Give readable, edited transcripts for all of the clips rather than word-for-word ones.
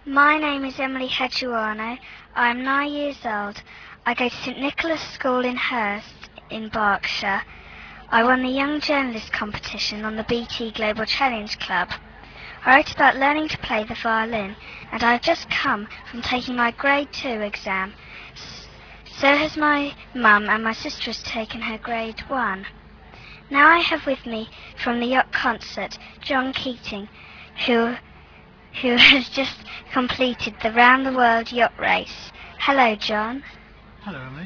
My name is Emily Hedgeruano. I am 9 years old. I go to St Nicholas School in Hurst in Berkshire. I won the Young Journalist competition on the BT Global Challenge Club. I wrote about learning to play the violin, and I have just come from taking my Grade 2 exam. So has my mum, and my sister has taken her Grade 1. Now I have with me from the yacht concert John Keating, who has just completed the Round the World Yacht Race. Hello, John. Hello, Emily.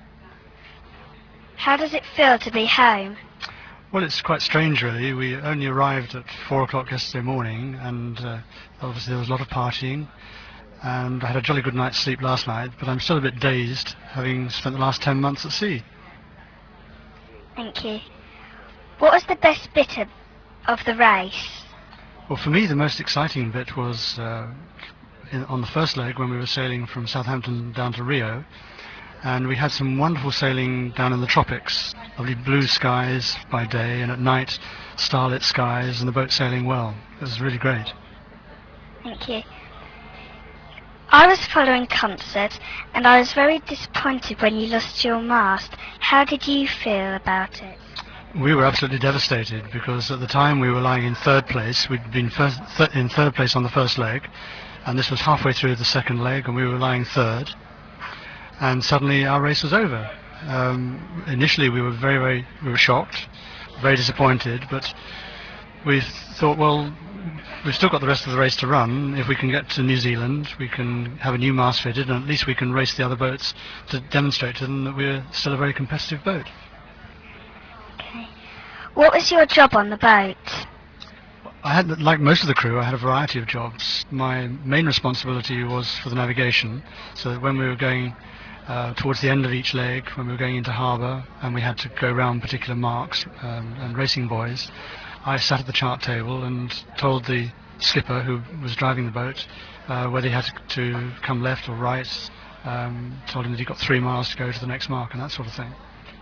How does it feel to be home? Well, it's quite strange, really. We only arrived at 4 o'clock yesterday morning, and obviously there was a lot of partying, and I had a jolly good night's sleep last night, but I'm still a bit dazed, having spent the last 10 months at sea. Thank you. What was the best bit of the race? Well, for me, the most exciting bit was on the first leg when we were sailing from Southampton down to Rio, and we had some wonderful sailing down in the tropics, lovely blue skies by day, and at night starlit skies, and the boat sailing well. It was really great. Thank you. I was following concert, and I was very disappointed when you lost your mast. How did you feel about it? We were absolutely devastated because at the time we were lying in third place. We'd been in third place on the first leg, and this was halfway through the second leg, and we were lying third. And suddenly our race was over. Initially we were we were shocked, very disappointed, but we thought, well, we've still got the rest of the race to run. If we can get to New Zealand, we can have a new mast fitted, and at least we can race the other boats to demonstrate to them that we're still a very competitive boat. Okay. What was your job on the boat? I had, like most of the crew, I had a variety of jobs. My main responsibility was for the navigation, so that when we were going towards the end of each leg, when we were going into harbour and we had to go round particular marks and racing buoys, I sat at the chart table and told the skipper who was driving the boat whether he had to come left or right, told him that he got 3 miles to go to the next mark and that sort of thing.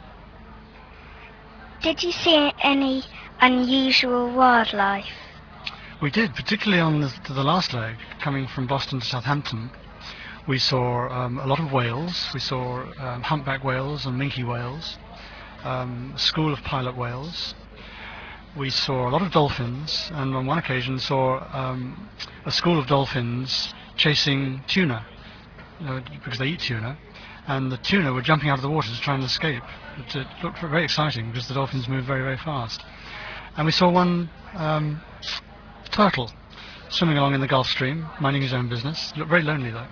Did you see any unusual wildlife? We did, particularly on the last leg, coming from Boston to Southampton. We saw a lot of whales. We saw humpback whales and minke whales, a school of pilot whales. We saw a lot of dolphins, and on one occasion saw a school of dolphins chasing tuna, because they eat tuna, and the tuna were jumping out of the water to try and escape. It looked very exciting because the dolphins moved very, very fast. And we saw one turtle swimming along in the Gulf Stream, minding his own business. It looked very lonely, though.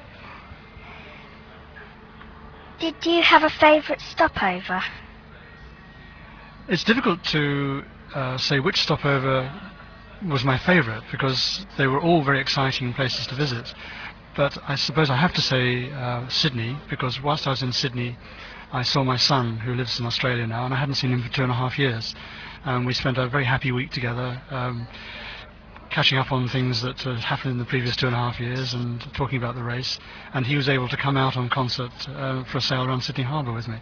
Did you have a favourite stopover? It's difficult to say which stopover was my favourite because they were all very exciting places to visit. But I suppose I have to say Sydney, because whilst I was in Sydney I saw my son, who lives in Australia now, and I hadn't seen him for 2.5 years. We spent a very happy week together, catching up on things that had happened in the previous 2.5 years and talking about the race, and he was able to come out on concert for a sail around Sydney Harbour with me.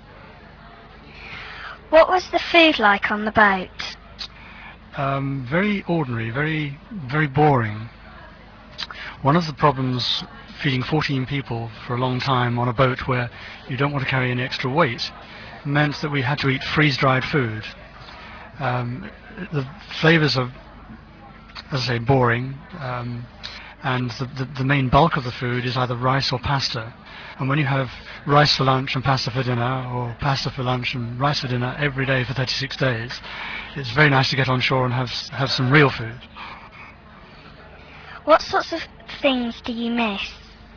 What was the food like on the boat? Very ordinary, very boring. One of the problems feeding 14 people for a long time on a boat where you don't want to carry any extra weight meant that we had to eat freeze-dried food. The flavours are, as I say, boring, and the main bulk of the food is either rice or pasta. And when you have rice for lunch and pasta for dinner, or pasta for lunch and rice for dinner every day for 36 days, it's very nice to get on shore and have some real food. What sorts of things do you miss?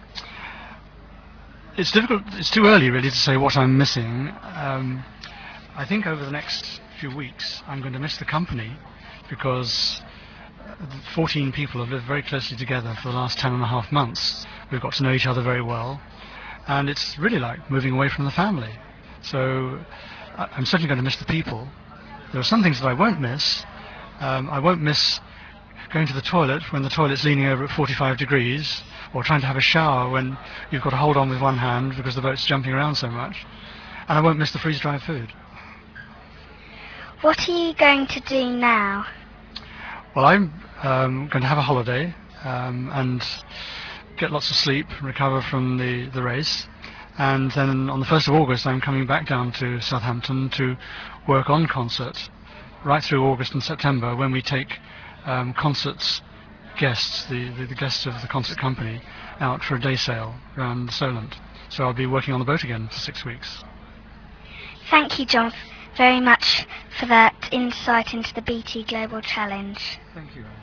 It's difficult, it's too early really to say what I'm missing. I think over the next few weeks I'm going to miss the company, because 14 people have lived very closely together for the last 10.5 months. We've got to know each other very well, and it's really like moving away from the family. So I'm certainly going to miss the people. There are some things that I won't miss. I won't miss going to the toilet when the toilet's leaning over at 45 degrees, or trying to have a shower when you've got to hold on with one hand because the boat's jumping around so much. And I won't miss the freeze-dried food. What are you going to do now? Well, I'm going to have a holiday, and get lots of sleep, recover from the race, and then on the 1st of August I'm coming back down to Southampton to work on concerts right through August and September, when we take concerts guests, the guests of the concert company, out for a day sail around Solent. So I'll be working on the boat again for 6 weeks. Thank you, John, very much for that insight into the BT Global Challenge. Thank you.